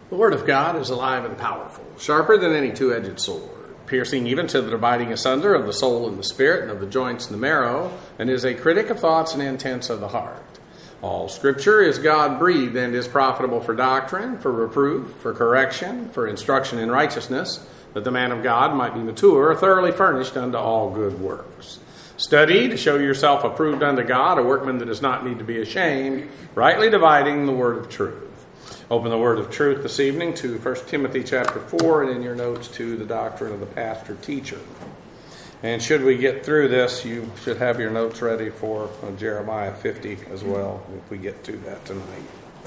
The Word of God is alive and powerful, sharper than any two-edged sword, piercing even to the dividing asunder of the soul and the spirit and of the joints and the marrow, and is a critic of thoughts and intents of the heart. All Scripture is God-breathed and is profitable for doctrine, for reproof, for correction, for instruction in righteousness, that the man of God might be mature, thoroughly furnished unto all good works. Study to show yourself approved unto God, a workman that does not need to be ashamed, rightly dividing the word of truth. Open the word of truth this evening to 1 Timothy chapter 4, and in your notes to the doctrine of the pastor-teacher. And should we get through this, you should have your notes ready for Jeremiah 50 as well, if we get to that tonight.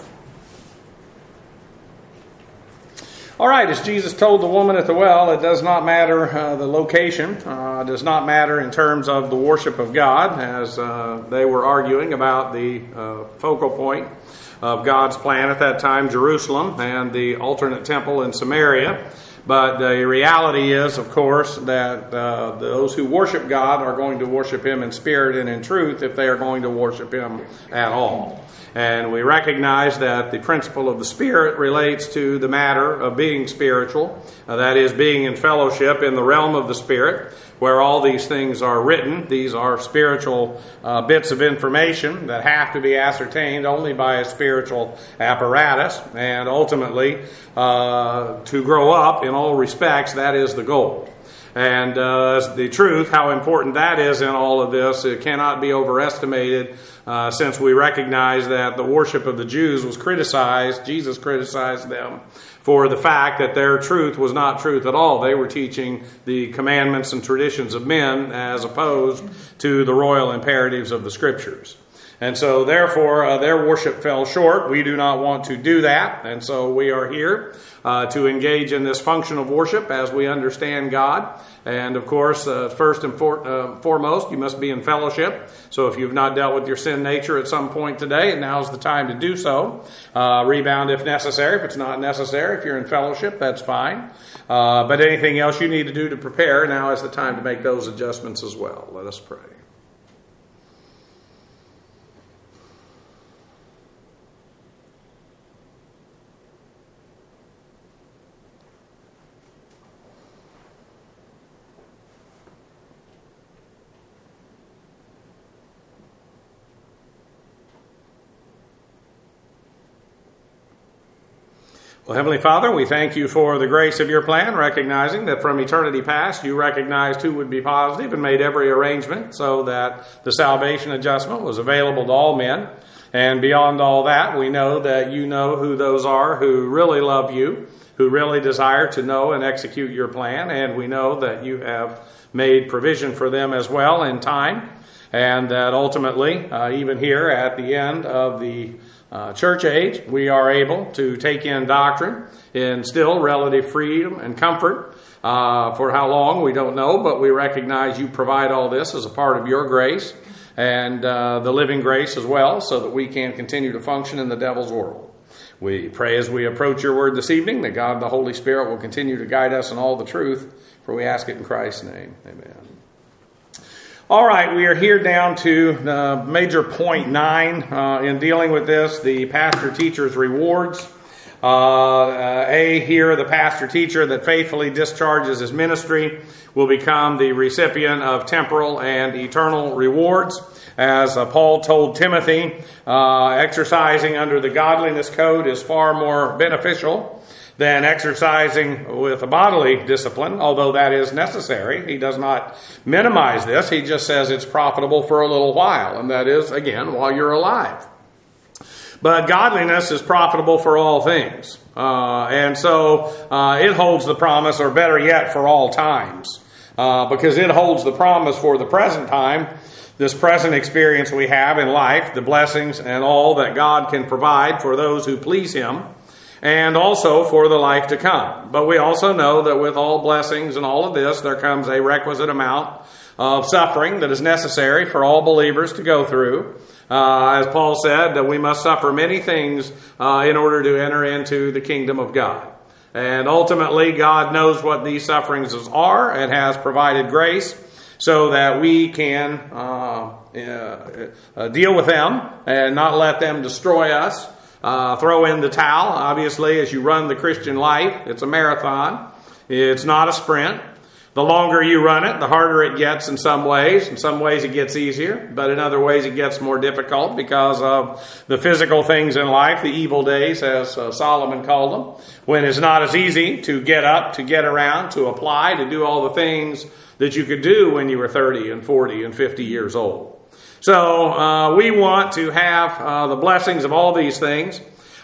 All right, as Jesus told the woman at the well, it does not matter the location, does not matter in terms of the worship of God, as they were arguing about the focal point of God's plan at that time, Jerusalem, and the alternate temple in Samaria. But the reality is, of course, that those who worship God are going to worship Him in spirit and in truth if they are going to worship Him at all. And we recognize that the principle of the Spirit relates to the matter of being spiritual, that is, being in fellowship in the realm of the Spirit, where all these things are written. These are spiritual bits of information that have to be ascertained only by a spiritual apparatus, and ultimately, to grow up in all respects, that is the goal. And the truth, how important that is in all of this, it cannot be overestimated, since we recognize that the worship of the Jews was criticized. Jesus criticized them for the fact that their truth was not truth at all. They were teaching the commandments and traditions of men as opposed to the royal imperatives of the Scriptures. And so, therefore, their worship fell short. We do not want to do that. And so we are here to engage in this function of worship as we understand God. And, of course, first and foremost, you must be in fellowship. So if you've not dealt with your sin nature at some point today, now's the time to do so. Rebound if necessary. If it's not necessary, if you're in fellowship, that's fine. But anything else you need to do to prepare, now is the time to make those adjustments as well. Let us pray. Well, Heavenly Father, we thank you for the grace of your plan, recognizing that from eternity past you recognized who would be positive and made every arrangement so that the salvation adjustment was available to all men. And beyond all that, we know that you know who those are who really love you, who really desire to know and execute your plan. And we know that you have made provision for them as well in time. And that ultimately, even here at the end of the church age, we are able to take in doctrine in still relative freedom and comfort. For how long, we don't know, but we recognize you provide all this as a part of your grace and the living grace as well, so that we can continue to function in the devil's world. We pray as we approach your word this evening that God the Holy Spirit will continue to guide us in all the truth, for we ask it in Christ's name. Amen. All right, we are here down to major point 9 in dealing with this, the pastor-teacher's rewards. Here, the pastor-teacher that faithfully discharges his ministry will become the recipient of temporal and eternal rewards. As Paul told Timothy, exercising under the godliness code is far more beneficial than exercising with a bodily discipline, although that is necessary. He does not minimize this. He just says it's profitable for a little while, and that is, again, while you're alive. But godliness is profitable for all things. And so it holds the promise, or better yet, for all times. Because it holds the promise for the present time, this present experience we have in life, the blessings and all that God can provide for those who please Him, and also for the life to come. But we also know that with all blessings and all of this, there comes a requisite amount of suffering that is necessary for all believers to go through. As Paul said, that we must suffer many things in order to enter into the kingdom of God. And ultimately, God knows what these sufferings are and has provided grace so that we can deal with them and not let them destroy us. throw in the towel. Obviously, as you run the Christian life, it's a marathon. It's not a sprint. The longer you run it, the harder it gets in some ways. In some ways it gets easier, but in other ways it gets more difficult because of the physical things in life, the evil days, as Solomon called them, when it's not as easy to get up, to get around, to apply, to do all the things that you could do when you were 30 and 40 and 50 years old. So we want to have the blessings of all these things,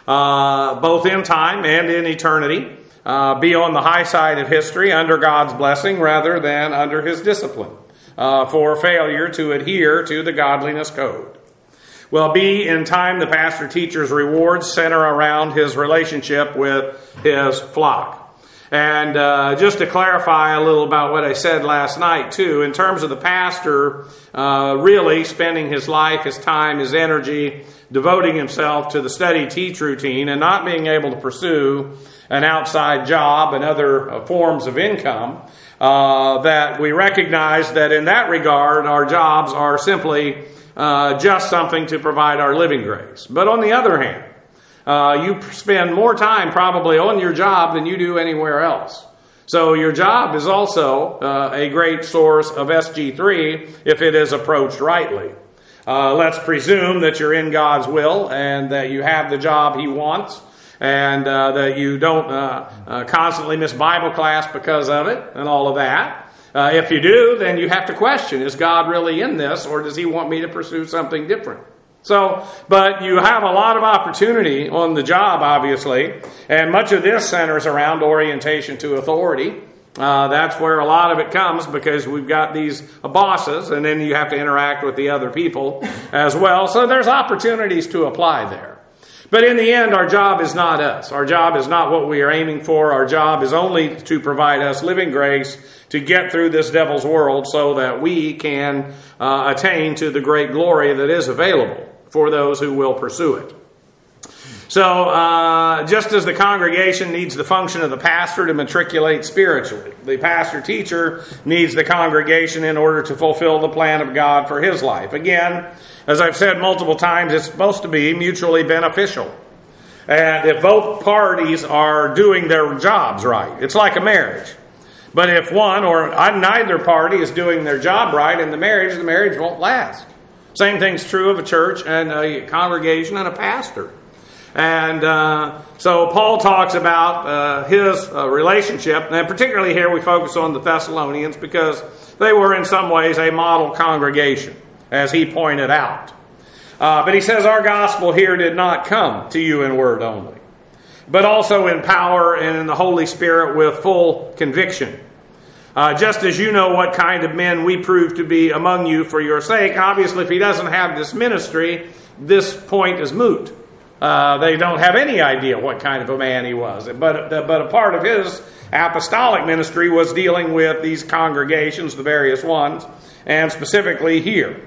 both in time and in eternity. Be on the high side of history under God's blessing rather than under His discipline for failure to adhere to the godliness code. Well, be in time the pastor-teacher's rewards center around his relationship with his flock. And just to clarify a little about what I said last night, too, in terms of the pastor really spending his life, his time, his energy, devoting himself to the study-teach routine and not being able to pursue an outside job and other forms of income, that we recognize that in that regard, our jobs are simply just something to provide our living grace. But on the other hand, you spend more time probably on your job than you do anywhere else. So your job is also a great source of SG3 if it is approached rightly. Let's presume that you're in God's will and that you have the job He wants, and that you don't constantly miss Bible class because of it and all of that. If you do, then you have to question, is God really in this, or does He want me to pursue something different? So, but you have a lot of opportunity on the job, obviously, and much of this centers around orientation to authority. That's where a lot of it comes, because we've got these bosses, and then you have to interact with the other people as well. So there's opportunities to apply there. But in the end, our job is not us. Our job is not what we are aiming for. Our job is only to provide us living grace to get through this devil's world so that we can attain to the great glory that is available for those who will pursue it. So, just as the congregation needs the function of the pastor to matriculate spiritually, the pastor-teacher needs the congregation in order to fulfill the plan of God for his life. Again, as I've said multiple times, it's supposed to be mutually beneficial. And if both parties are doing their jobs right, it's like a marriage. But if one or neither party is doing their job right in the marriage won't last. Same thing's true of a church and a congregation and a pastor. And so Paul talks about his relationship, and particularly here we focus on the Thessalonians because they were in some ways a model congregation, as he pointed out. But he says, our gospel here did not come to you in word only, but also in power and in the Holy Spirit with full conviction. Just as you know what kind of men we prove to be among you for your sake. Obviously, if he doesn't have this ministry, this point is moot. They don't have any idea what kind of a man he was. But a part of his apostolic ministry was dealing with these congregations, the various ones, and specifically here.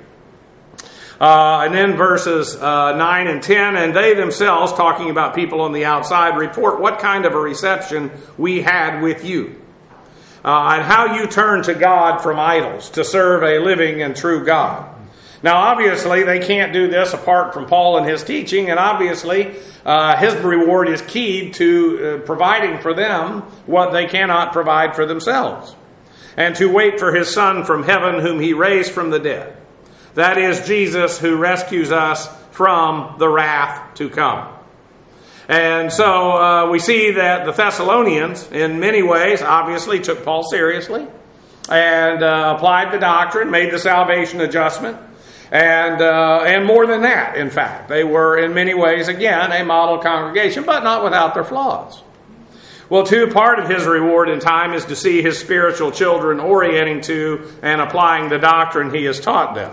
And then verses 9 and 10, and they themselves, talking about people on the outside, report what kind of a reception we had with you. And how you turned to God from idols to serve a living and true God. Now, obviously, they can't do this apart from Paul and his teaching, and obviously, his reward is keyed to providing for them what they cannot provide for themselves, and to wait for his Son from heaven, whom he raised from the dead. That is Jesus, who rescues us from the wrath to come. And so we see that the Thessalonians, in many ways, obviously took Paul seriously and applied the doctrine, made the salvation adjustment. And more than that, in fact. They were, in many ways, again, a model congregation, but not without their flaws. Well, too, part of his reward in time is to see his spiritual children orienting to and applying the doctrine he has taught them.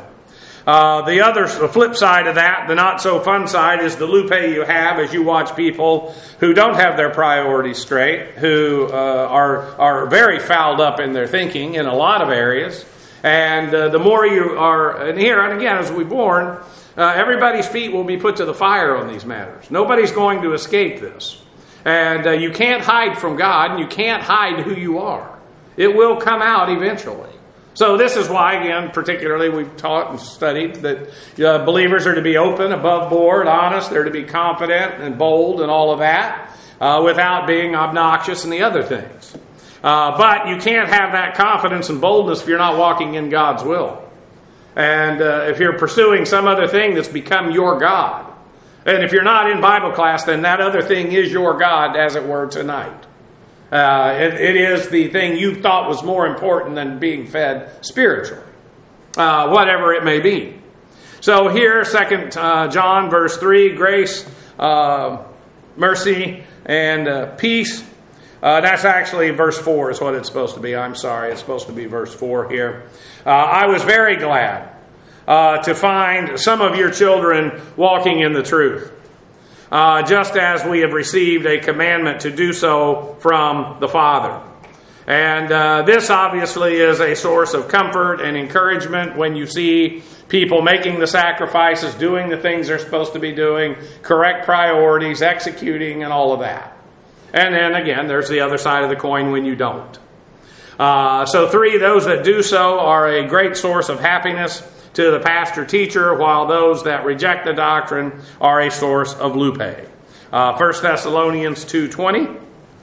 The flip side of that, the not-so-fun side, is the lupe you have as you watch people who don't have their priorities straight, who are very fouled up in their thinking in a lot of areas. And the more you are, and here, and again, as we warn, everybody's feet will be put to the fire on these matters. Nobody's going to escape this. And you can't hide from God, and you can't hide who you are. It will come out eventually. So this is why, again, particularly we've taught and studied that believers are to be open, above board, honest. They're to be confident and bold and all of that without being obnoxious and the other things. But you can't have that confidence and boldness if you're not walking in God's will. And if you're pursuing some other thing that's become your God. And if you're not in Bible class, then that other thing is your God, as it were, tonight. It is the thing you thought was more important than being fed spiritually, whatever it may be. So here, 2 John verse 3, grace, mercy, and peace. That's actually verse 4 is what it's supposed to be. I'm sorry, it's supposed to be verse 4 here. I was very glad to find some of your children walking in the truth. Just as we have received a commandment to do so from the Father. And this obviously is a source of comfort and encouragement when you see people making the sacrifices, doing the things they're supposed to be doing, correct priorities, executing, and all of that. And then again, there's the other side of the coin when you don't. So 3, those that do so are a great source of happiness to the pastor-teacher, while those that reject the doctrine are a source of lupe. 1 Thessalonians 2:20.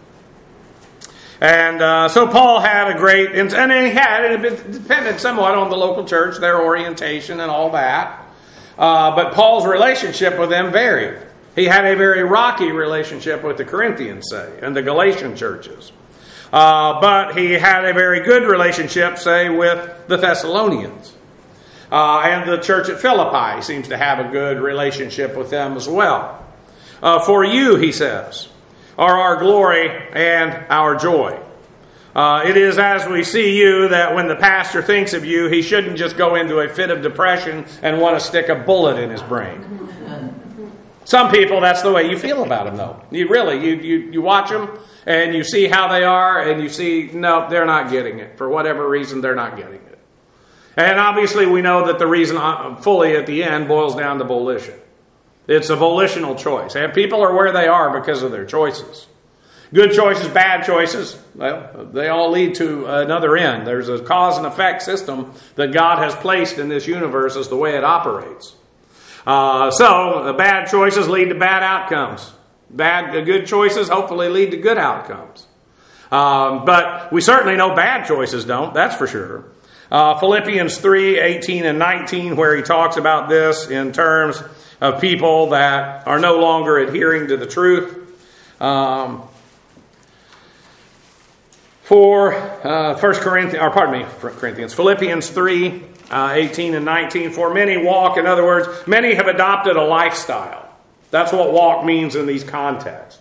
And so Paul had a great, and it depended somewhat on the local church, their orientation and all that. But Paul's relationship with them varied. He had a very rocky relationship with the Corinthians, say, and the Galatian churches. But he had a very good relationship, say, with the Thessalonians. And the church at Philippi seems to have a good relationship with them as well. For you, he says, are our glory and our joy. It is as we see you that when the pastor thinks of you, he shouldn't just go into a fit of depression and want to stick a bullet in his brain. Some people, that's the way you feel about them, though. You watch them and you see how they are and you see, no, they're not getting it. For whatever reason, they're not getting it. And obviously we know that the reason fully at the end boils down to volition. It's a volitional choice. And people are where they are because of their choices. Good choices, bad choices, well, they all lead to another end. There's a cause and effect system that God has placed in this universe as the way it operates. So the bad choices lead to bad outcomes. Good choices hopefully lead to good outcomes. But we certainly know bad choices don't, that's for sure. Philippians 3:18 and 19, where he talks about this in terms of people that are no longer adhering to the truth. Philippians 3:18 and 19. For many walk, in other words, many have adopted a lifestyle. That's what walk means in these contexts.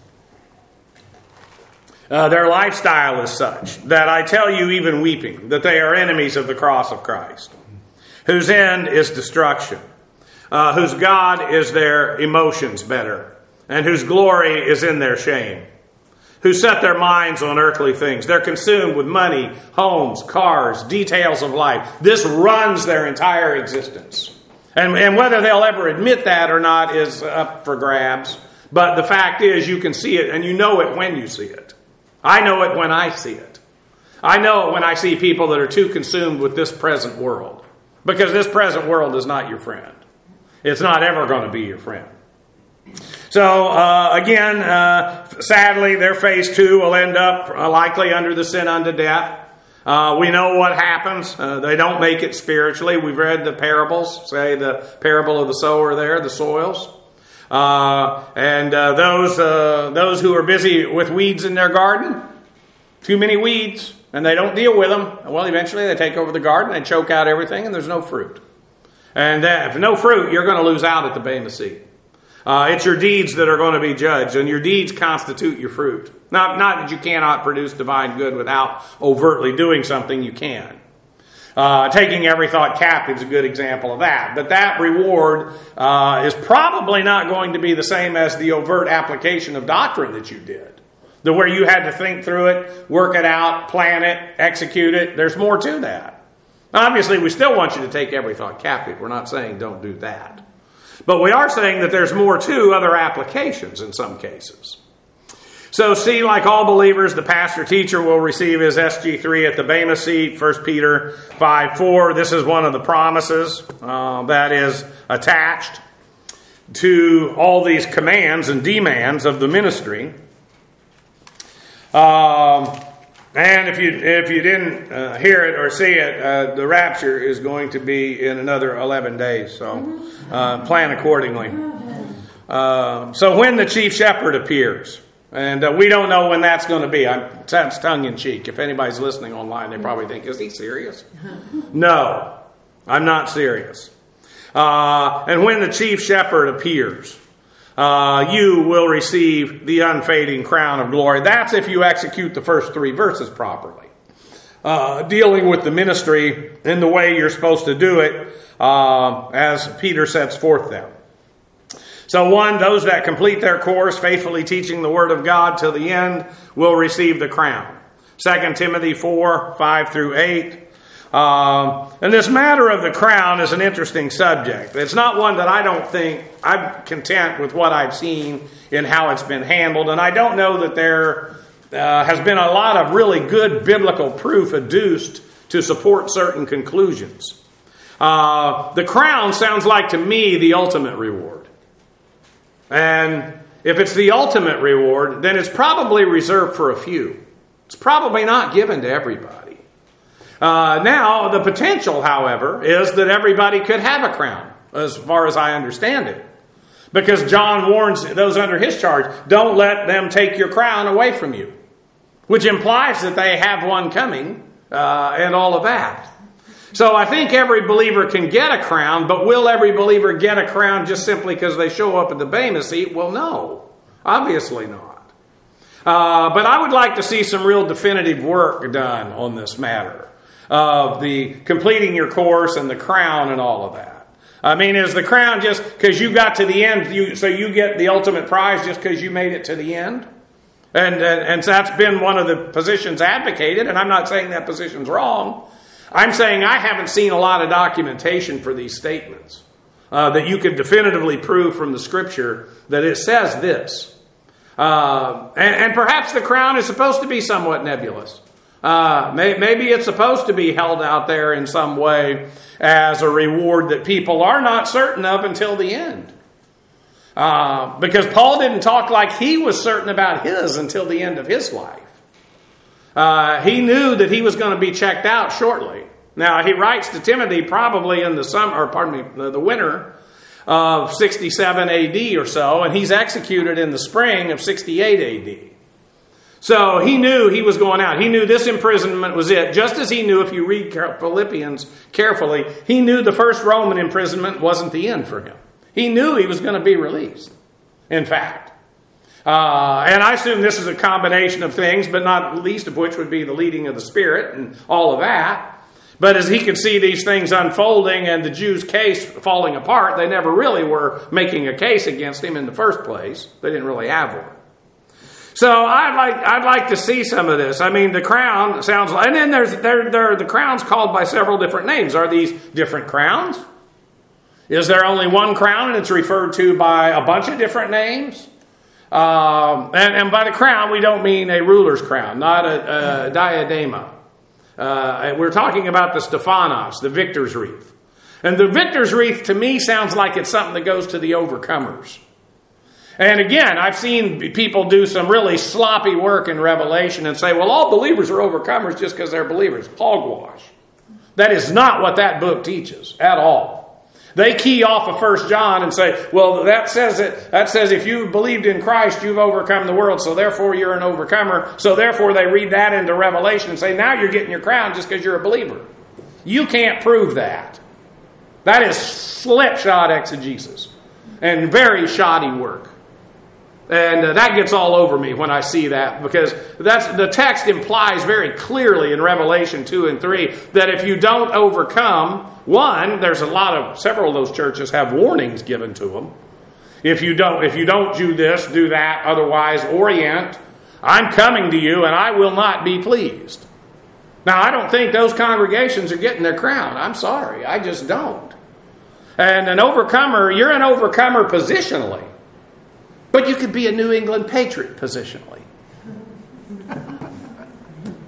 Their lifestyle is such that I tell you, even weeping, that they are enemies of the cross of Christ, whose end is destruction, whose God is their emotions better, and whose glory is in their shame, who set their minds on earthly things. They're consumed with money, homes, cars, details of life. This runs their entire existence. And whether they'll ever admit that or not is up for grabs. But the fact is, you can see it, and you know it when you see it. I know it when I see it. I know it when I see people that are too consumed with this present world. Because this present world is not your friend. It's not ever going to be your friend. So, again, sadly, their phase 2 will end up likely under the sin unto death. We know what happens. They don't make it spiritually. We've read the parables, say the parable of the sower there, the soils. And those who are busy with weeds in their garden, too many weeds, and they don't deal with them, well, eventually they take over the garden, they choke out everything, and there's no fruit. And if no fruit, you're going to lose out at the Bema Seat. It's your deeds that are going to be judged, and your deeds constitute your fruit. Not that you cannot produce divine good without overtly doing something, you can. Taking every thought captive is a good example of that. But that reward is probably not going to be the same as the overt application of doctrine that you did. Where you had to think through it, work it out, plan it, execute it. There's more to that. Obviously, we still want you to take every thought captive. We're not saying don't do that. But we are saying that there's more to other applications in some cases. So see, like all believers, the pastor-teacher will receive his SG3 at the Bema seat, 1 Peter 5:4. This is one of the promises that is attached to all these commands and demands of the ministry. And if you didn't hear it or see it, the rapture is going to be in another 11 days. So plan accordingly. So when the chief shepherd appears, and we don't know when that's going to be. That's tongue-in-cheek. If anybody's listening online, they probably think, is he serious? No, I'm not serious. And when the chief shepherd appears, you will receive the unfading crown of glory. That's if you execute the first 3 verses properly. Dealing with the ministry in the way you're supposed to do it, as Peter sets forth them. So 1, those that complete their course, faithfully teaching the Word of God till the end, will receive the crown. 2 Timothy 4, 5 through 8. And this matter of the crown is an interesting subject. It's not one that I don't think, I'm content with what I've seen in how it's been handled. And I don't know that there has been a lot of really good biblical proof adduced to support certain conclusions. The crown sounds like to me the ultimate reward. And if it's the ultimate reward, then it's probably reserved for a few. It's probably not given to everybody. Now, the potential, however, is that everybody could have a crown, as far as I understand it. Because John warns those under his charge, don't let them take your crown away from you. Which implies that they have one coming, and all of that. So I think every believer can get a crown, but will every believer get a crown just simply because they show up at the Bema seat? Well, no. Obviously not. But I would like to see some real definitive work done on this matter of the completing your course and the crown and all of that. I mean, is the crown just because you got to the end, so you get the ultimate prize just because you made it to the end? And so that's been one of the positions advocated, and I'm not saying that position's wrong. I'm saying I haven't seen a lot of documentation for these statements that you could definitively prove from the Scripture that it says this. And perhaps the crown is supposed to be somewhat nebulous. Maybe it's supposed to be held out there in some way as a reward that people are not certain of until the end. Because Paul didn't talk like he was certain about his until the end of his life. He knew that he was going to be checked out shortly. Now, he writes to Timothy probably in the winter of 67 AD or so, and he's executed in the spring of 68 AD. So he knew he was going out. He knew this imprisonment was it. Just as he knew, if you read Philippians carefully, he knew the first Roman imprisonment wasn't the end for him. He knew he was going to be released, in fact. And I assume this is a combination of things, but not least of which would be the leading of the Spirit and all of that. But as he could see these things unfolding and the Jews' case falling apart, they never really were making a case against him in the first place. They didn't really have one. So I'd like to see some of this. I mean, the crown sounds like, and then there are the crowns called by several different names. Are these different crowns? Is there only one crown and it's referred to by a bunch of different names? And by the crown, we don't mean a ruler's crown, not a diadema. We're talking about the Stephanos, the victor's wreath. And the victor's wreath, to me, sounds like it's something that goes to the overcomers. And again, I've seen people do some really sloppy work in Revelation and say, well, all believers are overcomers just because they're believers. Hogwash. That is not what that book teaches at all. They key off of 1 John and say, well, that says if you've believed in Christ, you've overcome the world, so therefore you're an overcomer. So therefore they read that into Revelation and say, now you're getting your crown just because you're a believer. You can't prove that. That is slipshod exegesis and very shoddy work. And that gets all over me when I see that, because the text implies very clearly in Revelation 2 and 3 that if you don't overcome, one, several of those churches have warnings given to them. If you don't do this, do that, otherwise orient, I'm coming to you and I will not be pleased. Now, I don't think those congregations are getting their crown. I'm sorry, I just don't. And an overcomer, you're an overcomer positionally. But you could be a New England Patriot positionally.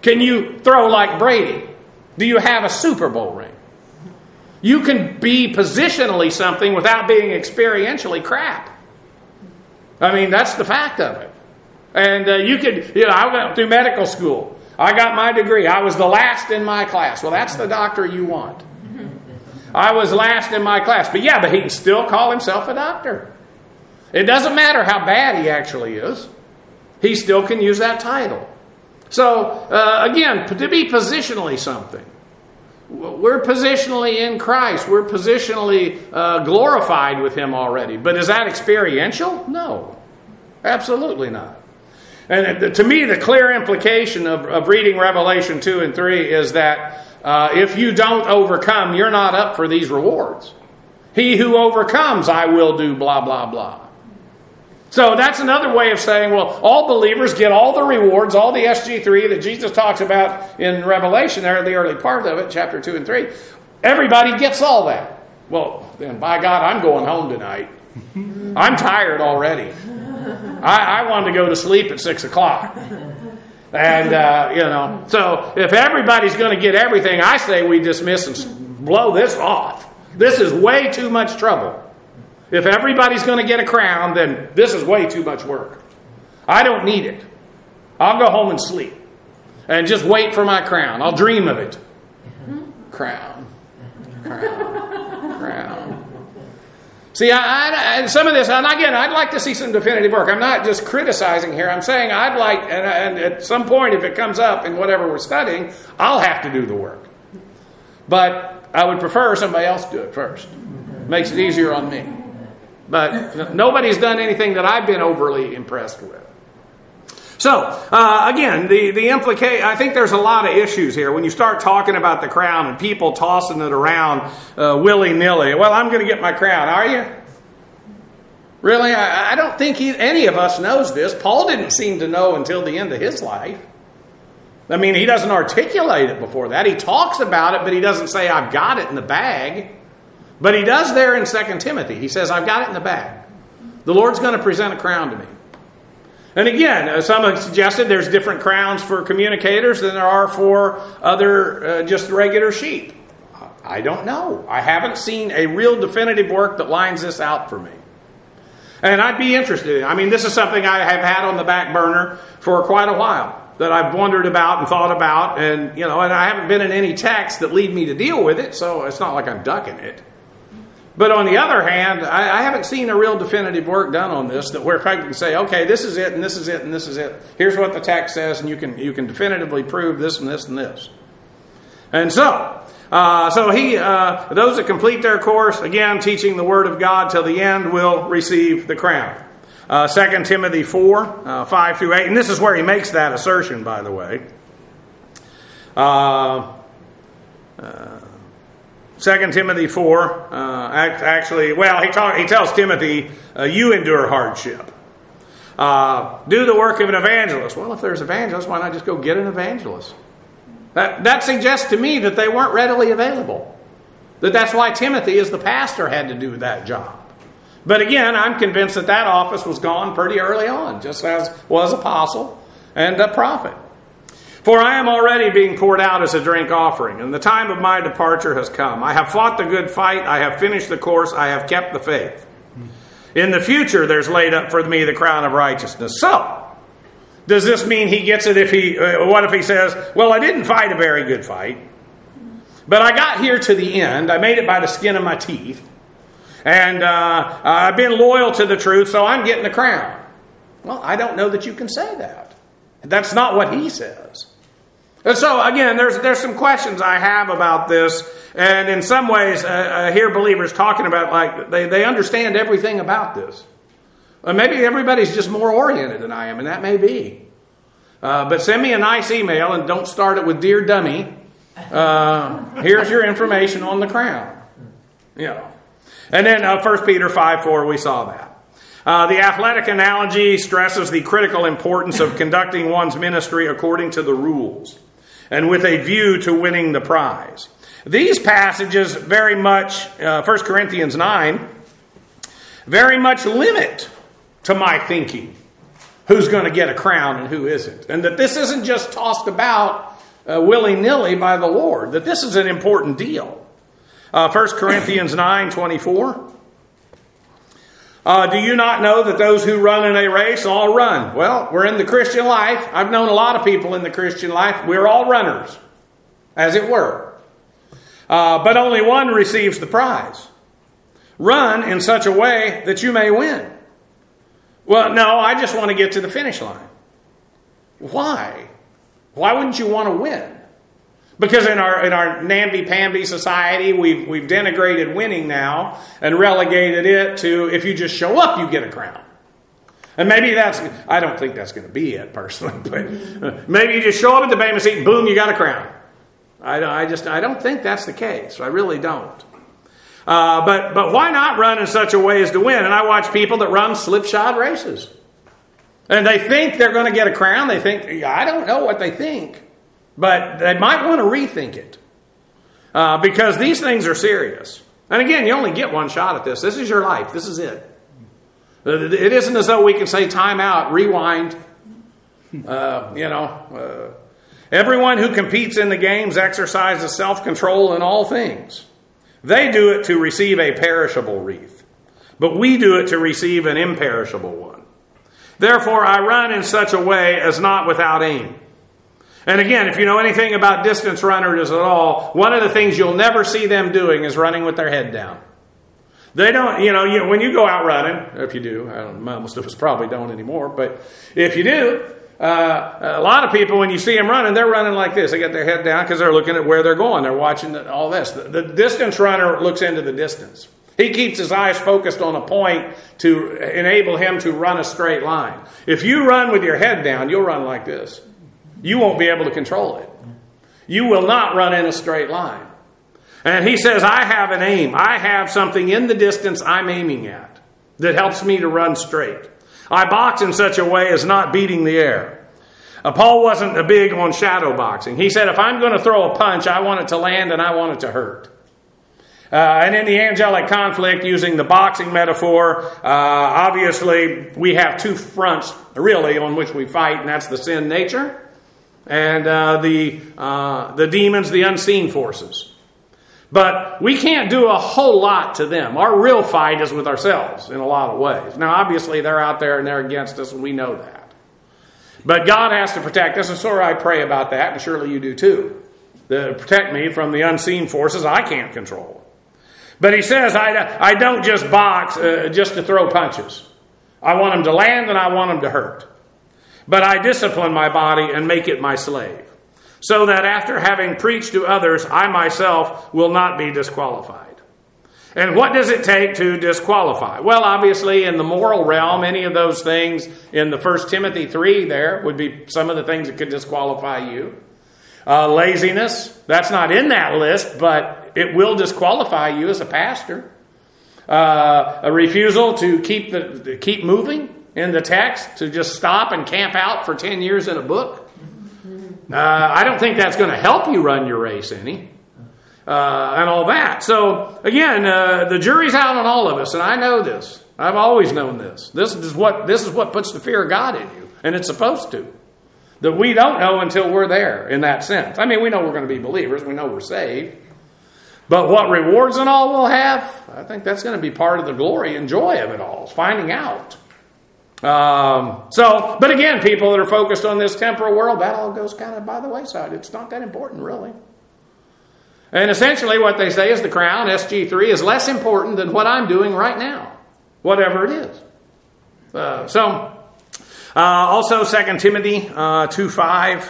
Can you throw like Brady? Do you have a Super Bowl ring? You can be positionally something without being experientially crap. I mean, that's the fact of it. And I went through medical school. I got my degree. I was the last in my class. Well, that's the doctor you want. I was last in my class. But he can still call himself a doctor. It doesn't matter how bad he actually is. He still can use that title. So, again, to be positionally something. We're positionally in Christ. We're positionally glorified with Him already. But is that experiential? No. Absolutely not. And to me, the clear implication of reading Revelation 2 and 3 is that if you don't overcome, you're not up for these rewards. He who overcomes, I will do blah, blah, blah. So that's another way of saying, well, all believers get all the rewards, all the SG3 that Jesus talks about in Revelation, there, the early part of it, chapter 2 and 3. Everybody gets all that. Well, then by God, I'm going home tonight. I'm tired already. I wanted to go to sleep at 6 o'clock. And, so if everybody's going to get everything, I say we dismiss and blow this off. This is way too much trouble. If everybody's going to get a crown, then this is way too much work. I don't need it. I'll go home and sleep. And just wait for my crown. I'll dream of it. Crown. Crown. Crown. See, some of this, and again, I'd like to see some definitive work. I'm not just criticizing here. I'm saying I'd like, and at some point if it comes up in whatever we're studying, I'll have to do the work. But I would prefer somebody else do it first. Makes it easier on me. But nobody's done anything that I've been overly impressed with. So, again, the implication, I think there's a lot of issues here. When you start talking about the crown and people tossing it around willy-nilly, well, I'm going to get my crown. Are you? Really? I don't think any of us knows this. Paul didn't seem to know until the end of his life. I mean, he doesn't articulate it before that. He talks about it, but he doesn't say, I've got it in the bag. But he does there in 2 Timothy. He says, I've got it in the bag. The Lord's going to present a crown to me. And again, some have suggested there's different crowns for communicators than there are for other just regular sheep. I don't know. I haven't seen a real definitive work that lines this out for me. And I'd be interested in it. I mean, this is something I have had on the back burner for quite a while that I've wondered about and thought about. And, and I haven't been in any texts that lead me to deal with it, so it's not like I'm ducking it. But on the other hand, I haven't seen a real definitive work done on this that where people can say, okay, this is it, and this is it, and this is it. Here's what the text says, and you can definitively prove this and this and this. And so those that complete their course, again, teaching the Word of God till the end, will receive the crown. 2 Timothy 4, 5 through 8, and this is where he makes that assertion, by the way. 2 Timothy 4, he tells Timothy, you endure hardship. Do the work of an evangelist. Well, if there's evangelists, why not just go get an evangelist? That suggests to me that they weren't readily available. That's why Timothy, as the pastor, had to do that job. But again, I'm convinced that office was gone pretty early on, just as was apostle and a prophet. For I am already being poured out as a drink offering, and the time of my departure has come. I have fought the good fight, I have finished the course, I have kept the faith. In the future there's laid up for me the crown of righteousness. So, does this mean he gets it what if he says, well, I didn't fight a very good fight, but I got here to the end, I made it by the skin of my teeth, and I've been loyal to the truth, so I'm getting the crown. Well, I don't know that you can say that. That's not what he says. And so, again, there's some questions I have about this. And in some ways, I hear believers talking about like they understand everything about this. Maybe everybody's just more oriented than I am, and that may be. But send me a nice email and don't start it with Dear Dummy. Here's your information on the crown. And then 1 Peter 5:4, we saw that. The athletic analogy stresses the critical importance of conducting one's ministry according to the rules and with a view to winning the prize. These passages very much, 1 Corinthians 9, very much limit to my thinking who's going to get a crown and who isn't. And that this isn't just tossed about willy-nilly by the Lord. That this is an important deal. 1 Corinthians 9:24. Do you not know that those who run in a race all run? Well, we're in the Christian life. I've known a lot of people in the Christian life. We're all runners, as it were. But only one receives the prize. Run in such a way that you may win. Well, no, I just want to get to the finish line. Why? Why wouldn't you want to win? Because in our namby-pamby society, we've denigrated winning now and relegated it to if you just show up, you get a crown. And maybe I don't think that's going to be it personally, but maybe you just show up at the Bema seat and boom, you got a crown. I don't think that's the case. I really don't. But why not run in such a way as to win? And I watch people that run slipshod races. And they think they're going to get a crown. They think, I don't know what they think. But they might want to rethink it. Because these things are serious. And again, you only get one shot at this. This is your life. This is it. It isn't as though we can say time out, rewind. Everyone who competes in the games exercises self-control in all things. They do it to receive a perishable wreath, but we do it to receive an imperishable one. Therefore, I run in such a way as not without aim. And again, if you know anything about distance runners at all, one of the things you'll never see them doing is running with their head down. They don't, when you go out running, if you do, most of us probably don't anymore, but if you do, a lot of people, when you see them running, they're running like this. They get their head down because they're looking at where they're going. They're watching all this. The distance runner looks into the distance. He keeps his eyes focused on a point to enable him to run a straight line. If you run with your head down, you'll run like this. You won't be able to control it. You will not run in a straight line. And he says, I have an aim. I have something in the distance I'm aiming at that helps me to run straight. I box in such a way as not beating the air. Paul wasn't big on shadow boxing. He said, if I'm going to throw a punch, I want it to land and I want it to hurt. And in the angelic conflict, using the boxing metaphor, obviously we have two fronts, really, on which we fight, and that's the sin nature and the demons, the unseen forces. But we can't do a whole lot to them. Our real fight is with ourselves in a lot of ways. Now, obviously, they're out there and they're against us, and we know that. But God has to protect us, and so I pray about that, and surely you do too. To protect me from the unseen forces I can't control. But he says, I don't just box just to throw punches. I want them to land and I want them to hurt. But I discipline my body and make it my slave, so that after having preached to others, I myself will not be disqualified. And what does it take to disqualify? Well, obviously, in the moral realm, any of those things in the 1 Timothy 3 there would be some of the things that could disqualify you. Laziness, that's not in that list, but it will disqualify you as a pastor. A refusal to keep moving in the text, to just stop and camp out for 10 years in a book. I don't think that's going to help you run your race any. And all that. So, again, the jury's out on all of us, and I know this. I've always known this. This is what puts the fear of God in you, and it's supposed to. That we don't know until we're there, in that sense. I mean, we know we're going to be believers. We know we're saved. But what rewards and all we'll have, I think that's going to be part of the glory and joy of it all, is finding out. But again, people that are focused on this temporal world, that all goes kind of by the wayside. It's not that important, really. And essentially what they say is the crown, SG3, is less important than what I'm doing right now, whatever it is. Also 2 Timothy 2:5.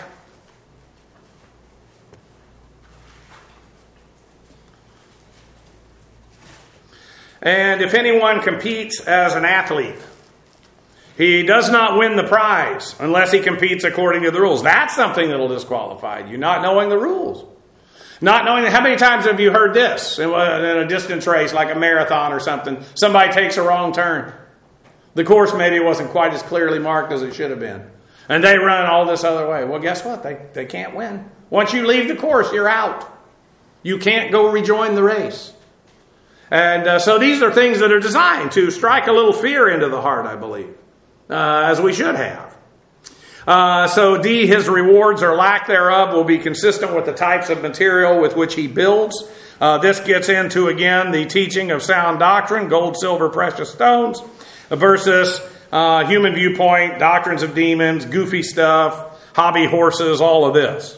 And if anyone competes as an athlete, he does not win the prize unless he competes according to the rules. That's something that will disqualify you, not knowing the rules. Not knowing, how many times have you heard this in a distance race, like a marathon or something? Somebody takes a wrong turn. The course maybe wasn't quite as clearly marked as it should have been. And they run all this other way. Well, guess what? They can't win. Once you leave the course, you're out. You can't go rejoin the race. And so these are things that are designed to strike a little fear into the heart, I believe. as we should have. So D, his rewards or lack thereof will be consistent with the types of material with which he builds. This gets into, again, the teaching of sound doctrine, gold, silver, precious stones, versus human viewpoint, doctrines of demons, goofy stuff, hobby horses, all of this.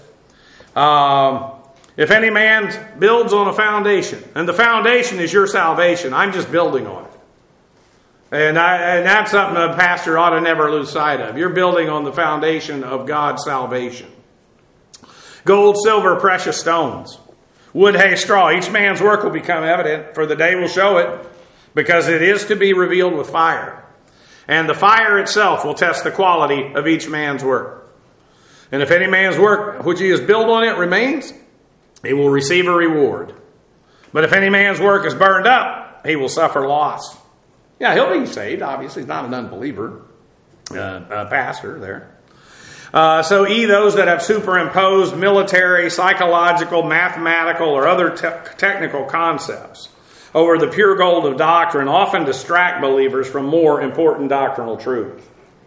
If any man builds on a foundation, and the foundation is your salvation, I'm just building on it. And that's something a pastor ought to never lose sight of. You're building on the foundation of God's salvation. Gold, silver, precious stones. Wood, hay, straw. Each man's work will become evident, for the day will show it, because it is to be revealed with fire. And the fire itself will test the quality of each man's work. And if any man's work which he has built on it remains, he will receive a reward. But if any man's work is burned up, he will suffer loss. Yeah, he'll be saved. Obviously, he's not an unbeliever. Pastor there. So E, those that have superimposed military, psychological, mathematical, or other technical concepts over the pure gold of doctrine often distract believers from more important doctrinal truths.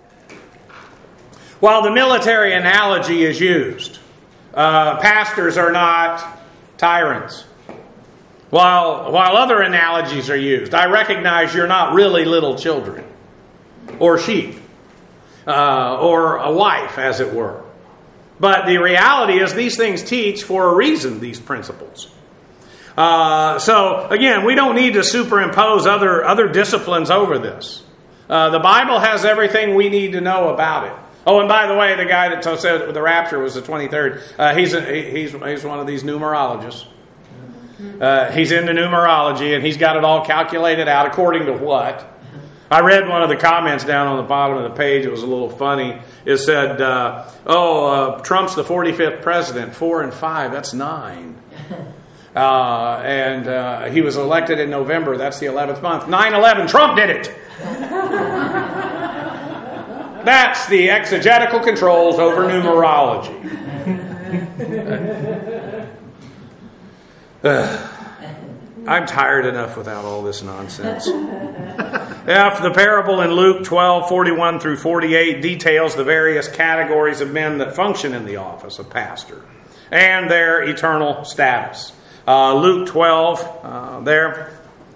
While the military analogy is used, pastors are not tyrants. While other analogies are used, I recognize you're not really little children or sheep or a wife, as it were. But the reality is these things teach for a reason, these principles. So, again, we don't need to superimpose other disciplines over this. The Bible has everything we need to know about it. Oh, and by the way, the guy that said the rapture was the 23rd, he's one of these numerologists. He's into numerology, and he's got it all calculated out according to what? I read one of the comments down on the bottom of the page. It was a little funny. It said, Trump's the 45th president. 4 and 5, that's 9. And he was elected in November. That's the 11th month. 9/11, Trump did it. That's the exegetical controls over numerology. I'm tired enough without all this nonsense. F, the parable in Luke 12:41 through 48 details the various categories of men that function in the office of pastor and their eternal status. Luke 12 there.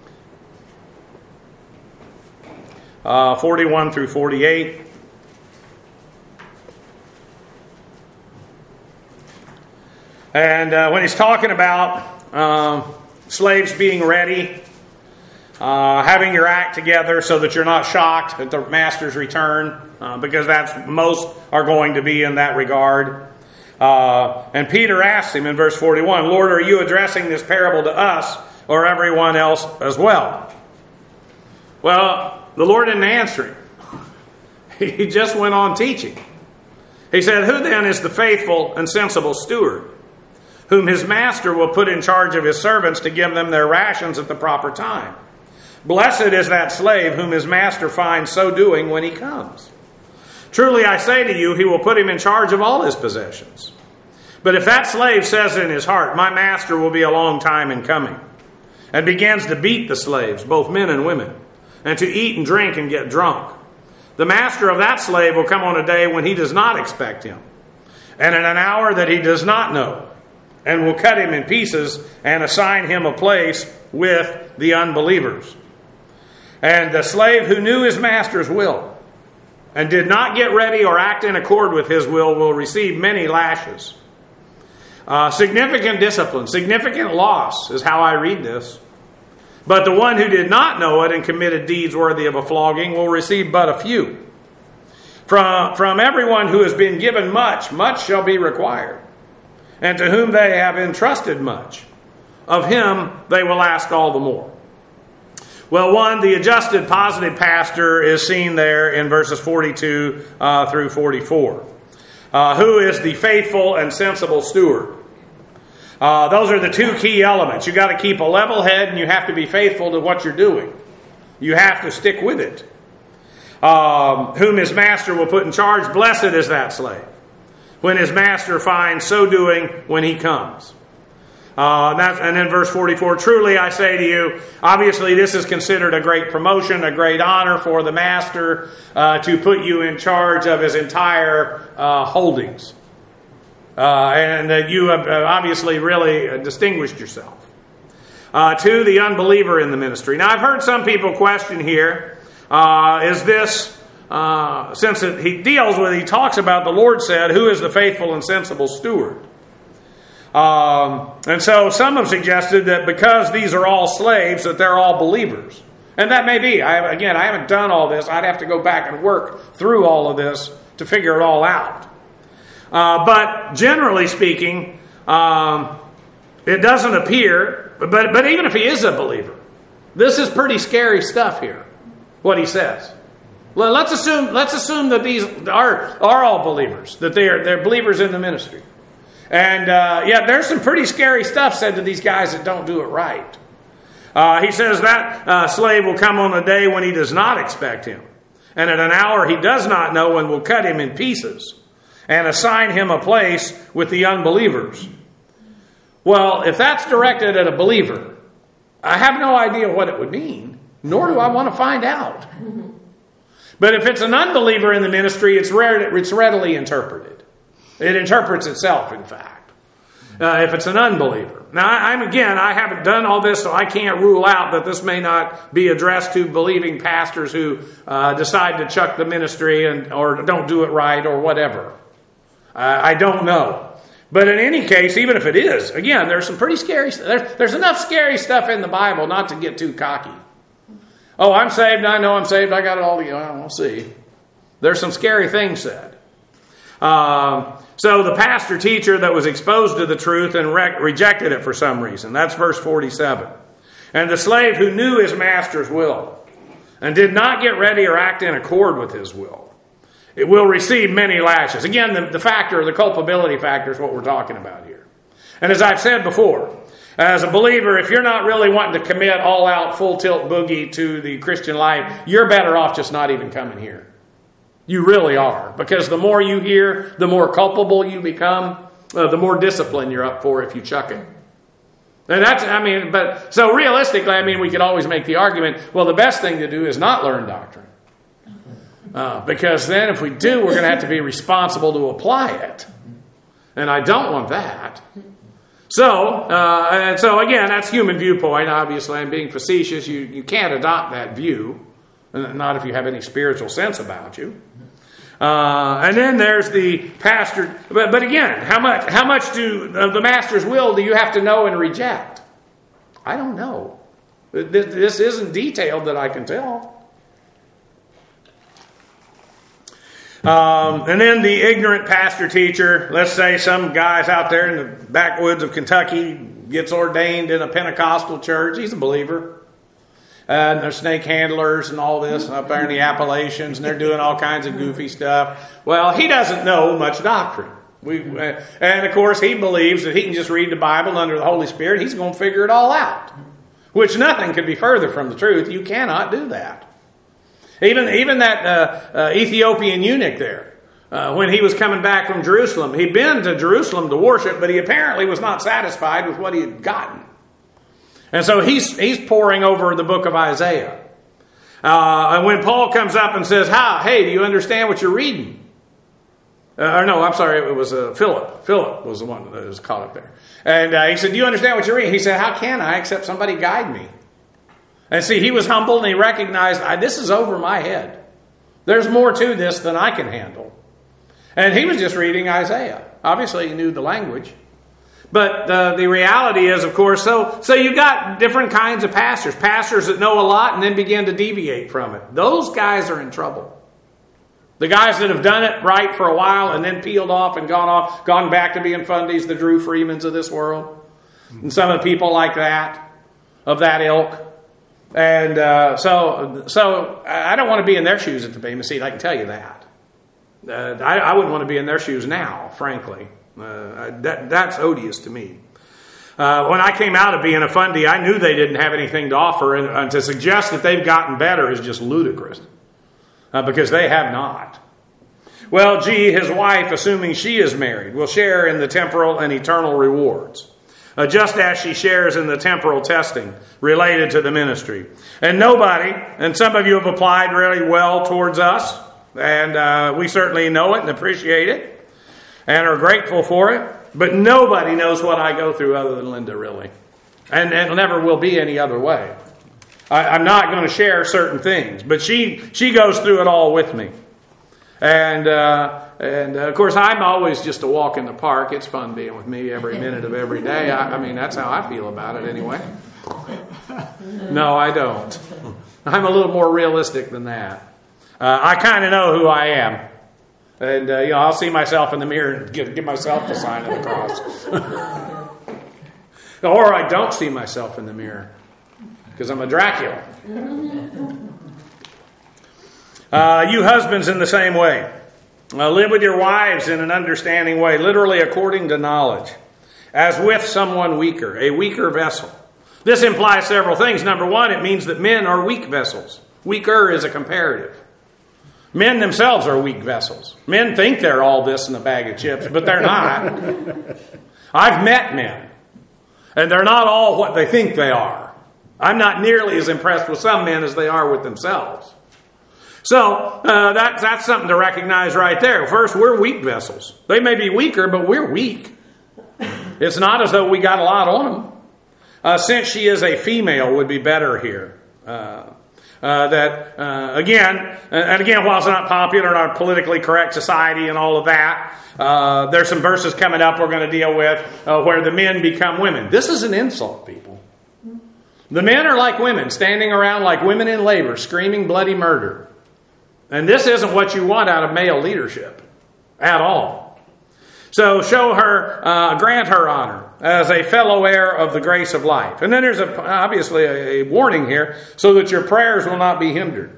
41 through 48. And when he's talking about slaves being ready, having your act together so that you're not shocked at the master's return, because most are going to be in that regard. And Peter asks him in verse 41, Lord, are you addressing this parable to us or everyone else as well? Well, the Lord didn't answer him. He just went on teaching. He said, who then is the faithful and sensible steward, whom his master will put in charge of his servants to give them their rations at the proper time? Blessed is that slave whom his master finds so doing when he comes. Truly I say to you, he will put him in charge of all his possessions. But if that slave says in his heart, my master will be a long time in coming, and begins to beat the slaves, both men and women, and to eat and drink and get drunk, the master of that slave will come on a day when he does not expect him, and in an hour that he does not know, and will cut him in pieces and assign him a place with the unbelievers. And the slave who knew his master's will and did not get ready or act in accord with his will receive many lashes. Significant discipline, significant loss is how I read this. But the one who did not know it and committed deeds worthy of a flogging will receive but a few. From everyone who has been given much, much shall be required. And to whom they have entrusted much, of him they will ask all the more. Well, the adjusted positive pastor is seen there in verses 42 through 44. Who is the faithful and sensible steward? Those are the two key elements. You've got to keep a level head and you have to be faithful to what you're doing. You have to stick with it. Whom his master will put in charge, blessed is that slave, when his master finds so doing when he comes. And then verse 44, truly I say to you, obviously this is considered a great promotion, a great honor for the master to put you in charge of his entire holdings. And you have obviously really distinguished yourself. To the unbeliever in the ministry. Now I've heard some people question here, is this, since he talks about the Lord said, who is the faithful and sensible steward? And so some have suggested that because these are all slaves, that they're all believers. And that may be. I haven't done all this. I'd have to go back and work through all of this to figure it all out. But generally speaking, it doesn't appear, but even if he is a believer, this is pretty scary stuff here, what he says. Let's assume that these are all believers, that they're believers in the ministry. And there's some pretty scary stuff said to these guys that don't do it right. He says that slave will come on a day when he does not expect him, and at an hour he does not know, and will cut him in pieces and assign him a place with the unbelievers. Well, if that's directed at a believer, I have no idea what it would mean, nor do I want to find out. But if it's an unbeliever in the ministry, it's readily interpreted. It interprets itself, in fact, if it's an unbeliever. Now, I haven't done all this, so I can't rule out that this may not be addressed to believing pastors who decide to chuck the ministry or don't do it right or whatever. I don't know. But in any case, even if it is, again, there's some pretty scary stuff. There's enough scary stuff in the Bible not to get too cocky. Oh, I'm saved. I know I'm saved. I got it all together. We'll see. There's some scary things said. So the pastor teacher that was exposed to the truth and rejected it for some reason. That's verse 47. And the slave who knew his master's will and did not get ready or act in accord with his will, it will receive many lashes. Again, the culpability factor is what we're talking about here. And as I've said before, as a believer, if you're not really wanting to commit all out full tilt boogie to the Christian life, you're better off just not even coming here. You really are. Because the more you hear, the more culpable you become, the more discipline you're up for if you chuck it. And so realistically, we could always make the argument, well, the best thing to do is not learn doctrine. Because then if we do, we're going to have to be responsible to apply it. And I don't want that. So again, that's human viewpoint. Obviously, I'm being facetious. You can't adopt that view. Not if you have any spiritual sense about you. And then there's the pastor. But again, how much of the master's will do you have to know and reject? I don't know. This isn't detailed that I can tell. And then the ignorant pastor teacher, let's say some guy's out there in the backwoods of Kentucky, gets ordained in a Pentecostal church. He's a believer. And they're snake handlers and all this up there in the Appalachians, and they're doing all kinds of goofy stuff. Well, he doesn't know much doctrine. And of course, he believes that he can just read the Bible under the Holy Spirit. He's going to figure it all out. Which nothing could be further from the truth. You cannot do that. Even that Ethiopian eunuch there, when he was coming back from Jerusalem, he'd been to Jerusalem to worship, but he apparently was not satisfied with what he had gotten. And so he's poring over the book of Isaiah. And when Paul comes up and says, hey, do you understand what you're reading? It was Philip. Philip was the one that was caught up there. And he said, do you understand what you're reading? He said, how can I except somebody guide me? And see, he was humbled and he recognized, this is over my head. There's more to this than I can handle. And he was just reading Isaiah. Obviously, he knew the language. But the reality is, of course, so you've got different kinds of pastors. Pastors that know a lot and then begin to deviate from it. Those guys are in trouble. The guys that have done it right for a while and then peeled off and gone back to being fundies, the Drew Freemans of this world. And some of the people like that, of that ilk. And so I don't want to be in their shoes at the Bema Seat, I can tell you that. I wouldn't want to be in their shoes now, frankly. That's odious to me. When I came out of being a fundy, I knew they didn't have anything to offer, and to suggest that they've gotten better is just ludicrous, because they have not. Well, his wife, assuming she is married, will share in the temporal and eternal rewards. just as she shares in the temporal testing related to the ministry. And nobody, and some of you have applied really well towards us, and we certainly know it and appreciate it and are grateful for it, but nobody knows what I go through other than Linda, really. And it never will be any other way. I'm not going to share certain things, but she goes through it all with me. And of course, I'm always just a walk in the park. It's fun being with me every minute of every day. I mean, that's how I feel about it anyway. No, I don't. I'm a little more realistic than that. I kind of know who I am. And, I'll see myself in the mirror and give myself the sign of the cross. Or I don't see myself in the mirror because I'm a Dracula. You husbands in the same way. Live with your wives in an understanding way, literally according to knowledge, as with someone weaker, a weaker vessel. This implies several things. Number one, it means that men are weak vessels. Weaker is a comparative. Men themselves are weak vessels. Men think they're all this in a bag of chips, but they're not. I've met men, and they're not all what they think they are. I'm not nearly as impressed with some men as they are with themselves. So that's something to recognize right there. First, we're weak vessels. They may be weaker, but we're weak. It's not as though we got a lot on them. Since she is a female would be better here. Again, while it's not popular in our politically correct society and all of that, there's some verses coming up we're going to deal with where the men become women. This is an insult, people. The men are like women, standing around like women in labor, screaming bloody murder. And this isn't what you want out of male leadership at all. So show her, grant her honor as a fellow heir of the grace of life. And then there's obviously a warning here so that your prayers will not be hindered.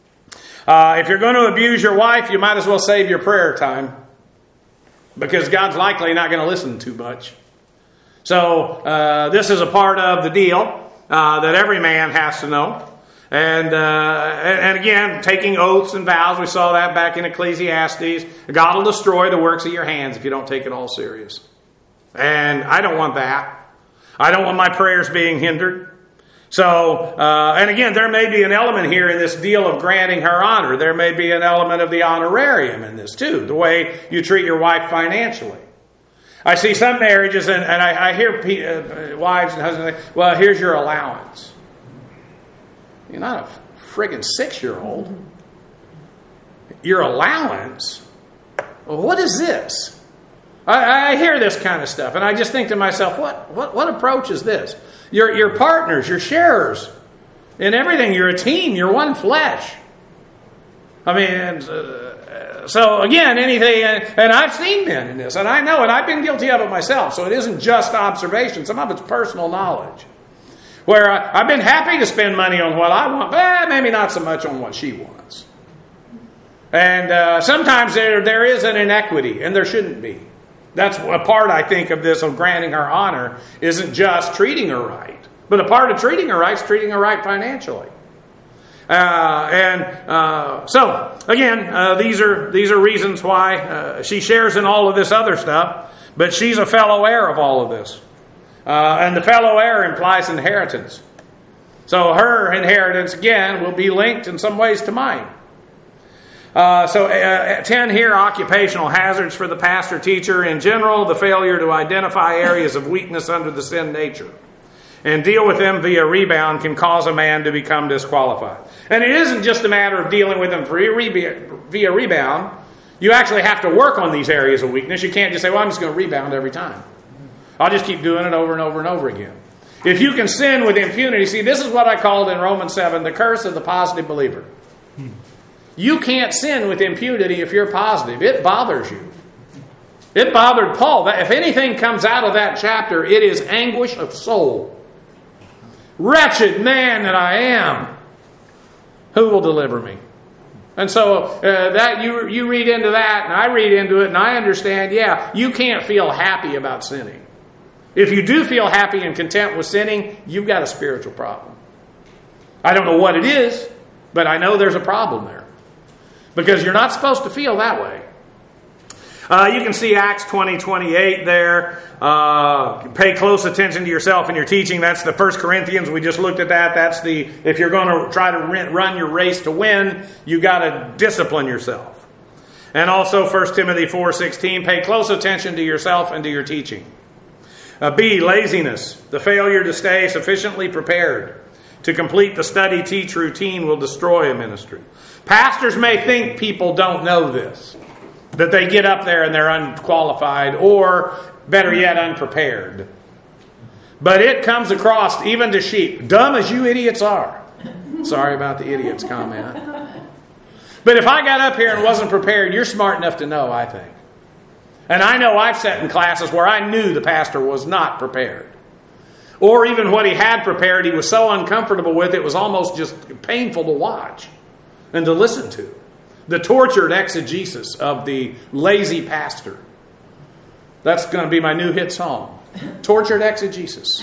If you're going to abuse your wife, you might as well save your prayer time because God's likely not going to listen too much. So this is a part of the deal that every man has to know. And again, taking oaths and vows, we saw that back in Ecclesiastes. God will destroy the works of your hands if you don't take it all serious. And I don't want that. I don't want my prayers being hindered. So, and again, there may be an element here in this deal of granting her honor. There may be an element of the honorarium in this too, the way you treat your wife financially. I see some marriages, and I hear wives and husbands say, well, here's your allowance. You're not a friggin' 6-year-old. Your allowance? Well, what is this? I hear this kind of stuff, and I just think to myself, what approach is this? You're partners, you're sharers in everything. You're a team. You're one flesh. I mean, so again, anything, and I've seen men in this, and I know, and I've been guilty of it myself, so it isn't just observation. Some of it's personal knowledge. Where I've been happy to spend money on what I want, but maybe not so much on what she wants. And sometimes there is an inequity, and there shouldn't be. That's a part, I think, of this, of granting her honor, isn't just treating her right. But a part of treating her right is treating her right financially. So, again, these are reasons why she shares in all of this other stuff, but she's a fellow heir of all of this. And the fellow heir implies inheritance. So her inheritance, again, will be linked in some ways to mine. 10 here, occupational hazards for the pastor teacher. In general, the failure to identify areas of weakness under the sin nature and deal with them via rebound can cause a man to become disqualified. And it isn't just a matter of dealing with them via rebound. You actually have to work on these areas of weakness. You can't just say, well, I'm just going to rebound every time. I'll just keep doing it over and over and over again. If you can sin with impunity, see, this is what I called in Romans 7, the curse of the positive believer. You can't sin with impunity if you're positive. It bothers you. It bothered Paul. If anything comes out of that chapter, it is anguish of soul. Wretched man that I am, who will deliver me? And so that you read into that, and I read into it, and I understand, you can't feel happy about sinning. If you do feel happy and content with sinning, you've got a spiritual problem. I don't know what it is, but I know there's a problem there. Because you're not supposed to feel that way. You can see Acts 20:28 there. Pay close attention to yourself and your teaching. That's the 1 Corinthians. We just looked at that. That's if you're going to try to run your race to win, you got to discipline yourself. And also 1 Timothy 4:16. Pay close attention to yourself and to your teaching. B, laziness. The failure to stay sufficiently prepared to complete the study-teach routine will destroy a ministry. Pastors may think people don't know this, that they get up there and they're unqualified, or better yet, unprepared. But it comes across even to sheep, dumb as you idiots are. Sorry about the idiots comment. But if I got up here and wasn't prepared, you're smart enough to know, I think. And I know I've sat in classes where I knew the pastor was not prepared. Or even what he had prepared, he was so uncomfortable with, it was almost just painful to watch and to listen to. The tortured exegesis of the lazy pastor. That's going to be my new hit song. Tortured exegesis.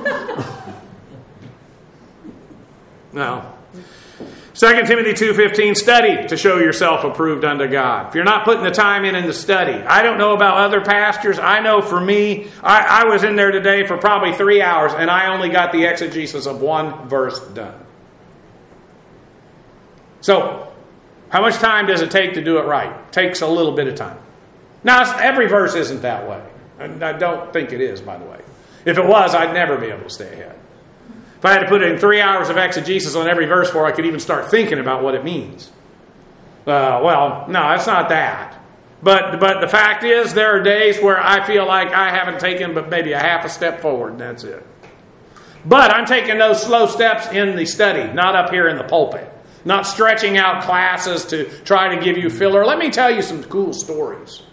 Now, 2 Timothy 2:15, study to show yourself approved unto God. If you're not putting the time in the study. I don't know about other pastors. I know for me, I was in there today for probably 3 hours and I only got the exegesis of one verse done. So, how much time does it take to do it right? It takes a little bit of time. Now, every verse isn't that way. And I don't think it is, by the way. If it was, I'd never be able to stay ahead. If I had to put in 3 hours of exegesis on every verse before I could even start thinking about what it means. Well, no, it's not that. But the fact is, there are days where I feel like I haven't taken but maybe a half a step forward, and that's it. But I'm taking those slow steps in the study, not up here in the pulpit. Not stretching out classes to try to give you filler. Let me tell you some cool stories.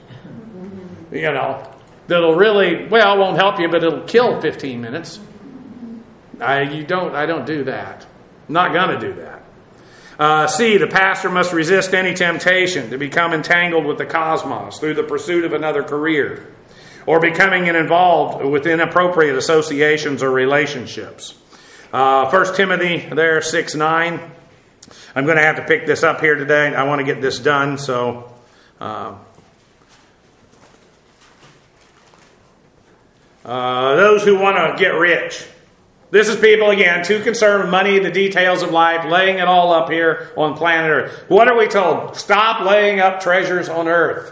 That'll really, won't help you, but it'll kill 15 minutes. I don't do that. I'm not going to do that. C, the pastor must resist any temptation to become entangled with the cosmos through the pursuit of another career or becoming involved with inappropriate associations or relationships. 1 Timothy there, 6:9. I'm going to have to pick this up here today. I want to get this done, so those who want to get rich. This is people, again, too concerned with money, the details of life, laying it all up here on planet Earth. What are we told? Stop laying up treasures on earth.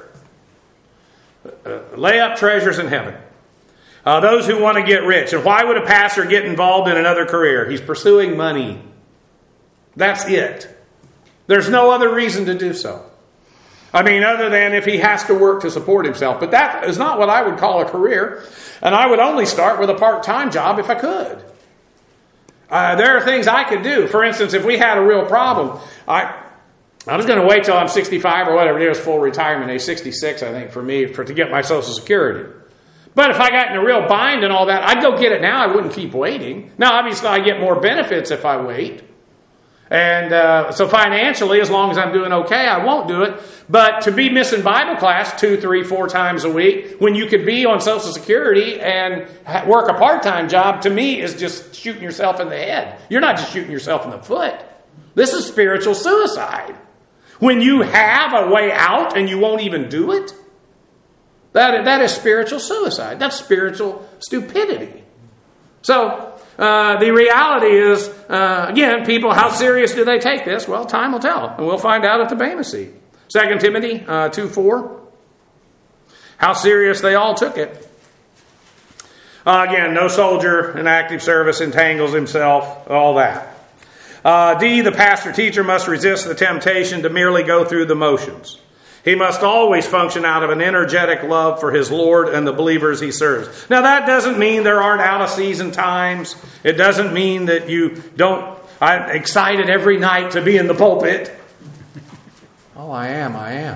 Lay up treasures in heaven. Those who want to get rich. And why would a pastor get involved in another career? He's pursuing money. That's it. There's no other reason to do so. I mean, other than if he has to work to support himself. But that is not what I would call a career. And I would only start with a part-time job if I could. There are things I could do. For instance, if we had a real problem, I was going to wait till I'm 65 or whatever it is, full retirement age, 66 I think for me, to get my Social Security. But if I got in a real bind and all that, I'd go get it now. I wouldn't keep waiting. Now, obviously, I get more benefits if I wait. And so financially, as long as I'm doing okay, I won't do it. But to be missing Bible class 2, 3, 4 times a week, when you could be on Social Security and work a part-time job, to me is just shooting yourself in the head. You're not just shooting yourself in the foot. This is spiritual suicide. When you have a way out and you won't even do it, that is spiritual suicide. That's spiritual stupidity. So, the reality is, again, people, how serious do they take this? Well, time will tell, and we'll find out at the Bema seat. 2 Timothy 2:4. How serious they all took it. Again, no soldier in active service entangles himself, all that. D, the pastor-teacher must resist the temptation to merely go through the motions. He must always function out of an energetic love for his Lord and the believers he serves. Now, that doesn't mean there aren't out-of-season times. It doesn't mean that you don't... I'm excited every night to be in the pulpit. Oh, I am.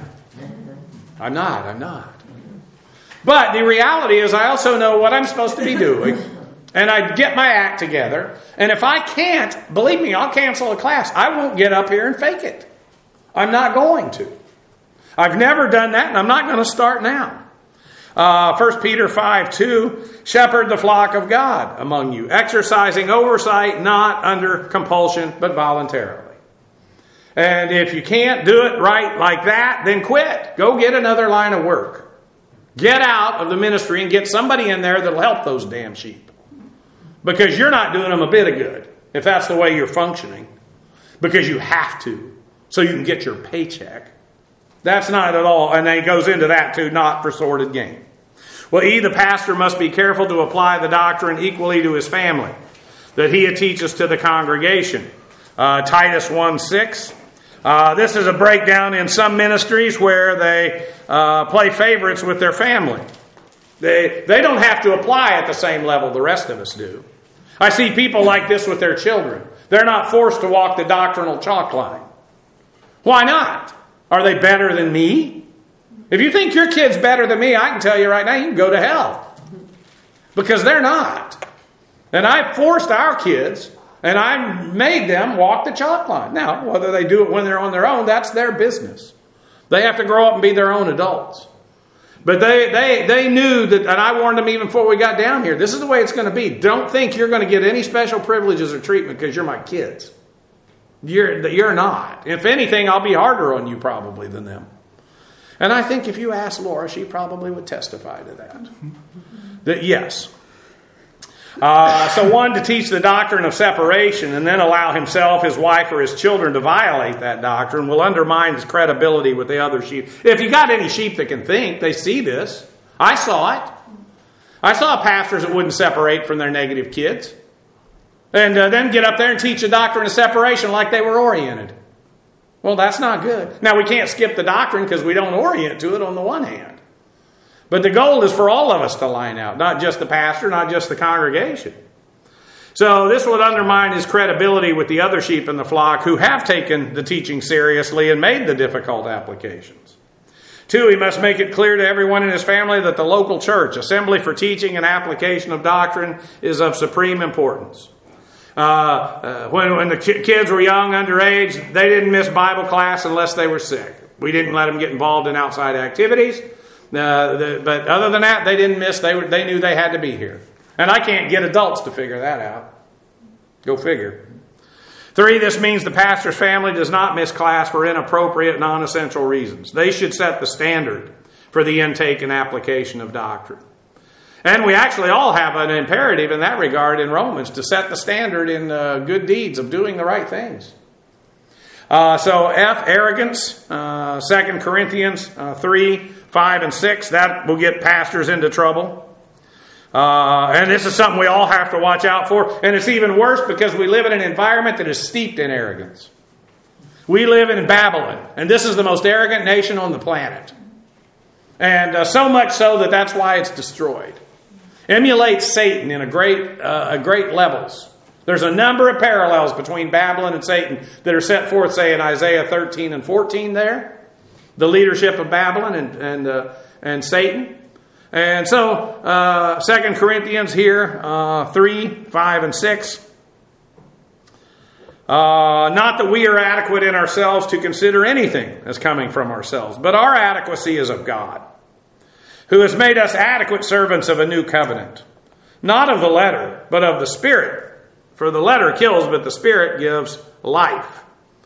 I'm not. But the reality is I also know what I'm supposed to be doing. And I get my act together. And if I can't, believe me, I'll cancel a class. I won't get up here and fake it. I'm not going to. I've never done that, and I'm not going to start now. 1 Peter 5:2, shepherd the flock of God among you, exercising oversight not under compulsion, but voluntarily. And if you can't do it right like that, then quit. Go get another line of work. Get out of the ministry and get somebody in there that'll help those damn sheep. Because you're not doing them a bit of good if that's the way you're functioning. Because you have to, so you can get your paycheck. That's not at all, and he goes into that too, not for sordid gain. Well, the pastor must be careful to apply the doctrine equally to his family that he teaches to the congregation. Titus 1:6. This is a breakdown in some ministries where they play favorites with their family. They don't have to apply at the same level the rest of us do. I see people like this with their children. They're not forced to walk the doctrinal chalk line. Why not? Are they better than me? If you think your kid's better than me, I can tell you right now, you can go to hell. Because they're not. And I forced our kids, and I made them walk the chalk line. Now, whether they do it when they're on their own, that's their business. They have to grow up and be their own adults. But they knew that, and I warned them even before we got down here, this is the way it's going to be. Don't think you're going to get any special privileges or treatment because you're my kids. You're not. If anything, I'll be harder on you probably than them. And I think if you ask Laura, she probably would testify to that. That yes. So one, to teach the doctrine of separation and then allow himself, his wife, or his children to violate that doctrine will undermine his credibility with the other sheep. If you got any sheep that can think, they see this. I saw it. I saw pastors that wouldn't separate from their negative kids. And then get up there and teach a doctrine of separation like they were oriented. Well, that's not good. Now, we can't skip the doctrine because we don't orient to it on the one hand. But the goal is for all of us to line out, not just the pastor, not just the congregation. So this would undermine his credibility with the other sheep in the flock who have taken the teaching seriously and made the difficult applications. 2, he must make it clear to everyone in his family that the local church, assembly for teaching and application of doctrine, is of supreme importance. When the kids were young, underage, they didn't miss Bible class unless they were sick. We didn't let them get involved in outside activities. But other than that, they didn't miss. They knew they had to be here. And I can't get adults to figure that out. Go figure. 3, this means the pastor's family does not miss class for inappropriate, non-essential reasons. They should set the standard for the intake and application of doctrine. And we actually all have an imperative in that regard in Romans to set the standard in good deeds of doing the right things. So F, arrogance, 2 Corinthians 3, 5, and 6, that will get pastors into trouble. And this is something we all have to watch out for. And it's even worse because we live in an environment that is steeped in arrogance. We live in Babylon, and this is the most arrogant nation on the planet. And so much so that that's why it's destroyed. Emulates Satan in a great levels. There's a number of parallels between Babylon and Satan that are set forth, say, in Isaiah 13 and 14 there. The leadership of Babylon and Satan. And so, 2 Corinthians here, 3, 5, and 6. Not that we are adequate in ourselves to consider anything as coming from ourselves, but our adequacy is of God, who has made us adequate servants of a new covenant. Not of the letter, but of the Spirit. For the letter kills, but the Spirit gives life.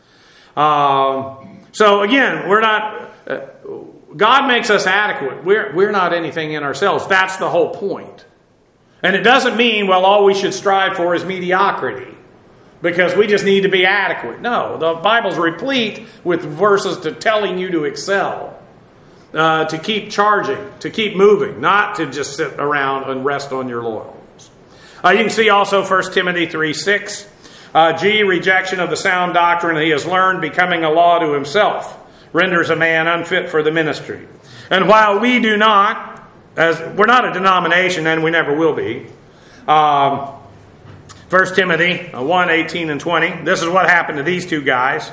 So again, we're not... God makes us adequate. We're not anything in ourselves. That's the whole point. And it doesn't mean, well, all we should strive for is mediocrity, because we just need to be adequate. No, the Bible's replete with verses telling you to excel, to keep charging, to keep moving, not to just sit around and rest on your laurels. You can see also 1 Timothy 3:6. G, rejection of the sound doctrine he has learned, becoming a law to himself, renders a man unfit for the ministry. And while we do not, as we're not a denomination, and we never will be, 1 Timothy 1:18 and 20, this is what happened to these two guys.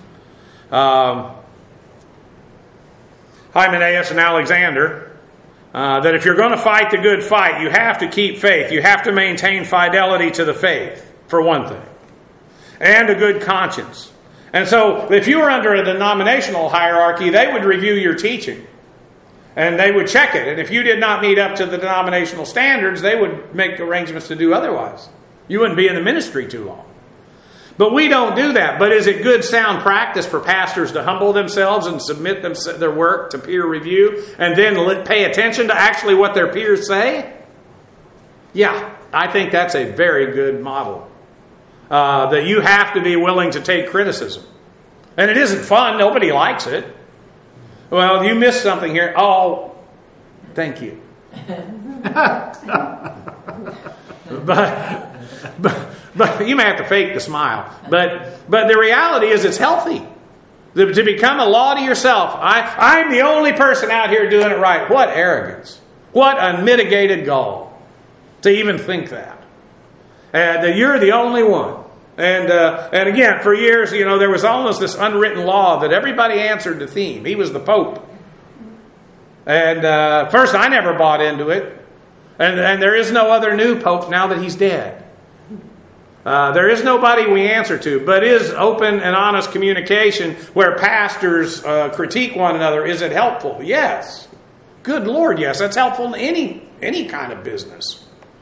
Hymenaeus and Alexander, that if you're going to fight the good fight, you have to keep faith. You have to maintain fidelity to the faith, for one thing, and a good conscience. And so, if you were under a denominational hierarchy, they would review your teaching, and they would check it. And if you did not meet up to the denominational standards, they would make arrangements to do otherwise. You wouldn't be in the ministry too long. But we don't do that. But is it good sound practice for pastors to humble themselves and submit their work to peer review and then pay attention to actually what their peers say? Yeah, I think that's a very good model. That you have to be willing to take criticism. And it isn't fun. Nobody likes it. Well, you missed something here. Oh, thank you. But you may have to fake the smile. But the reality is it's healthy. To become a law to yourself. I'm the only person out here doing it right. What arrogance. What unmitigated gall. To even think that. And that you're the only one. And again, for years, there was almost this unwritten law that everybody answered the theme. He was the Pope. And first, I never bought into it. And there is no other new Pope now that he's dead. There is nobody we answer to, but is open and honest communication where pastors critique one another. Is it helpful? Yes. Good Lord, yes. That's helpful in any kind of business.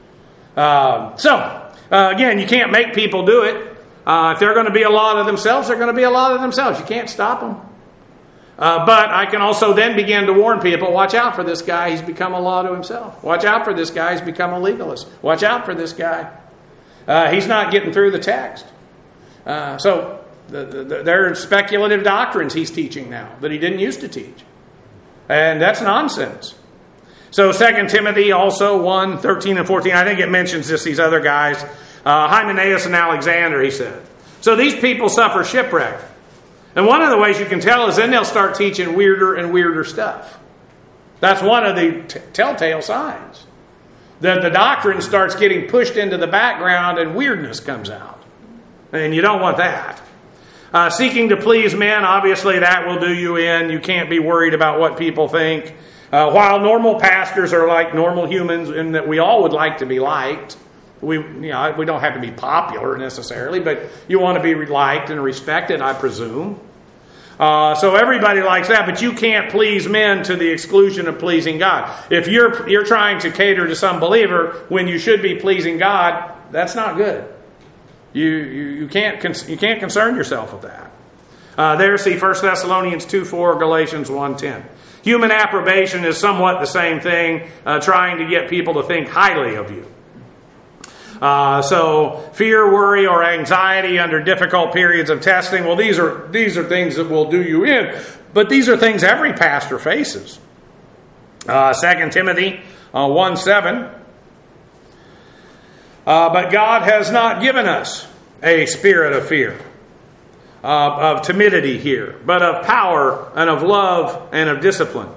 Again, you can't make people do it. If they're going to be a law to themselves, they're going to be a law to themselves. You can't stop them. But I can also then begin to warn people, watch out for this guy. He's become a law to himself. Watch out for this guy. He's become a legalist. Watch out for this guy. He's not getting through the text. So there are speculative doctrines he's teaching now that he didn't used to teach. And that's nonsense. So 2 Timothy also 1, 13 and 14, I think it mentions these other guys. Hymenaeus and Alexander, he said. So these people suffer shipwreck. And one of the ways you can tell is then they'll start teaching weirder and weirder stuff. That's one of the telltale signs. That the doctrine starts getting pushed into the background and weirdness comes out. And you don't want that. Seeking to please men, obviously that will do you in. You can't be worried about what people think. While normal pastors are like normal humans in that we all would like to be liked. We don't have to be popular necessarily, but you want to be liked and respected, I presume. So everybody likes that, but you can't please men to the exclusion of pleasing God. If you're trying to cater to some believer when you should be pleasing God, that's not good. You can't concern yourself with that. There, see 1 Thessalonians 2:4, Galatians 1:10. Human approbation is somewhat the same thing, trying to get people to think highly of you. So fear, worry, or anxiety under difficult periods of testing. Well, these are things that will do you in. But these are things every pastor faces. 2 Timothy 1:7. But God has not given us a spirit of fear, of timidity here, but of power and of love and of discipline.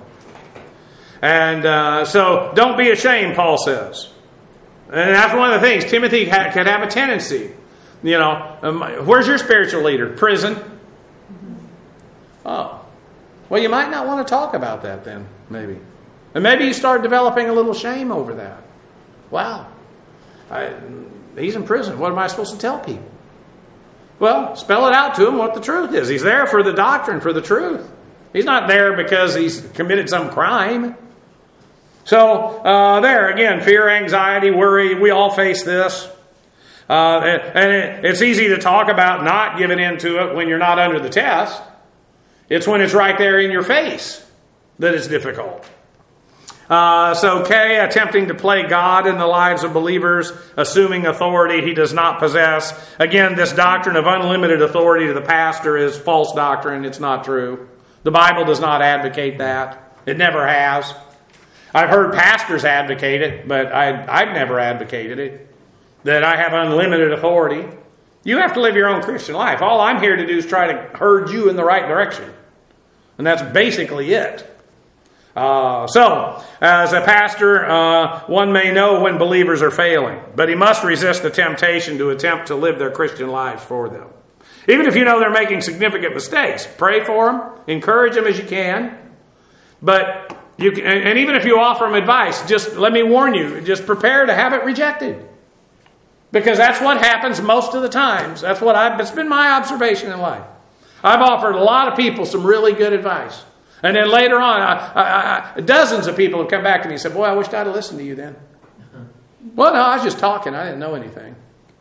And so don't be ashamed, Paul says. And that's one of the things. Timothy could have a tendency. Where's your spiritual leader? Prison. Oh. Well, you might not want to talk about that then, maybe. And maybe you start developing a little shame over that. Wow. He's in prison. What am I supposed to tell people? Well, spell it out to him what the truth is. He's there for the doctrine, for the truth. He's not there because he's committed some crime. So, there, again, fear, anxiety, worry, we all face this. It's easy to talk about not giving in to it when you're not under the test. It's when it's right there in your face that it's difficult. So K, attempting to play God in the lives of believers, assuming authority he does not possess. Again, this doctrine of unlimited authority to the pastor is false doctrine. It's not true. The Bible does not advocate that. It never has. I've heard pastors advocate it, but I've never advocated it. That I have unlimited authority. You have to live your own Christian life. All I'm here to do is try to herd you in the right direction. And that's basically it. So, as a pastor, one may know when believers are failing, but he must resist the temptation to attempt to live their Christian lives for them. Even if you know they're making significant mistakes, pray for them, encourage them as you can. But and even if you offer them advice, just let me warn you, just prepare to have it rejected. Because that's what happens most of the times. It's been my observation in life. I've offered a lot of people some really good advice. And then later on, dozens of people have come back to me and said, boy, I wished I'd have listened to you then. Well, no, I was just talking. I didn't know anything.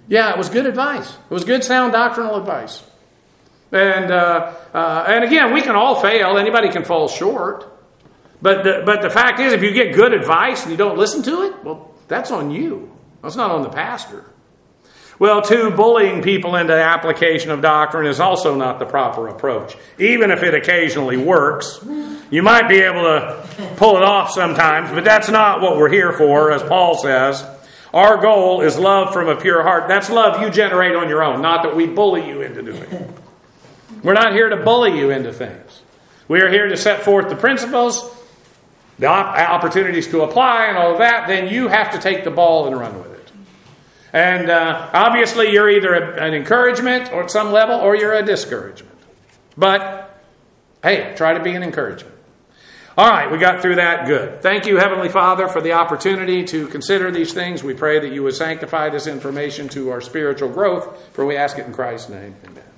Yeah, it was good advice. It was good, sound doctrinal advice. And again, we can all fail. Anybody can fall short. But the fact is, if you get good advice and you don't listen to it, well, that's on you. That's not on the pastor. Well, too, bullying people into the application of doctrine is also not the proper approach. Even if it occasionally works, you might be able to pull it off sometimes, but that's not what we're here for, as Paul says. Our goal is love from a pure heart. That's love you generate on your own, not that we bully you into doing it. We're not here to bully you into things. We are here to set forth the principles, the opportunities to apply and all of that. Then you have to take the ball and run with it. And obviously you're either an encouragement or at some level, or you're a discouragement. But, hey, try to be an encouragement. All right, we got through that. Good. Thank you, Heavenly Father, for the opportunity to consider these things. We pray that you would sanctify this information to our spiritual growth, for we ask it in Christ's name. Amen.